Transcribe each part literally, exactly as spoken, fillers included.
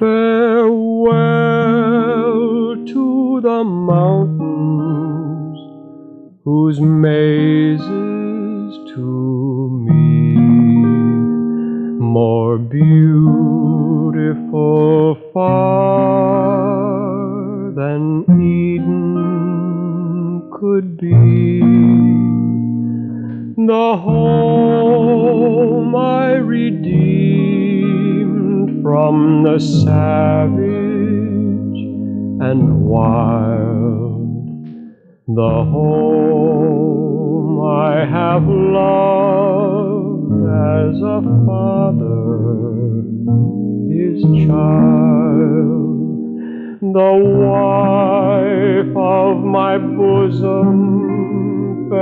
Farewell to the mountains whose mazes to me more beautiful far than Eden could be. The home I redeemed from the savage and wild, the home I have loved as a father his child, the wife of my bosom.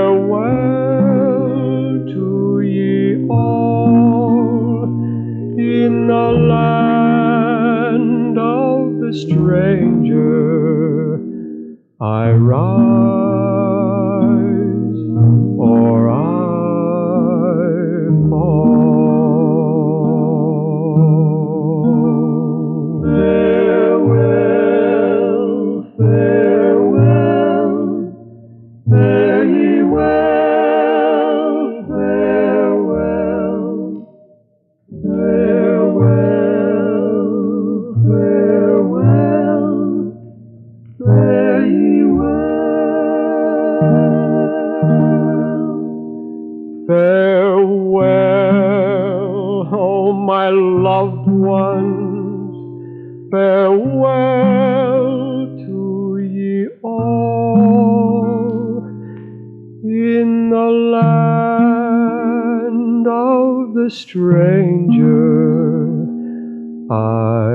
Farewell to ye all. In the land of the stranger I rise or I fall. Farewell, farewell, fare ye well, farewell, farewell, farewell, fare ye well. Farewell, oh my loved ones, farewell to ye all. In the land of the stranger I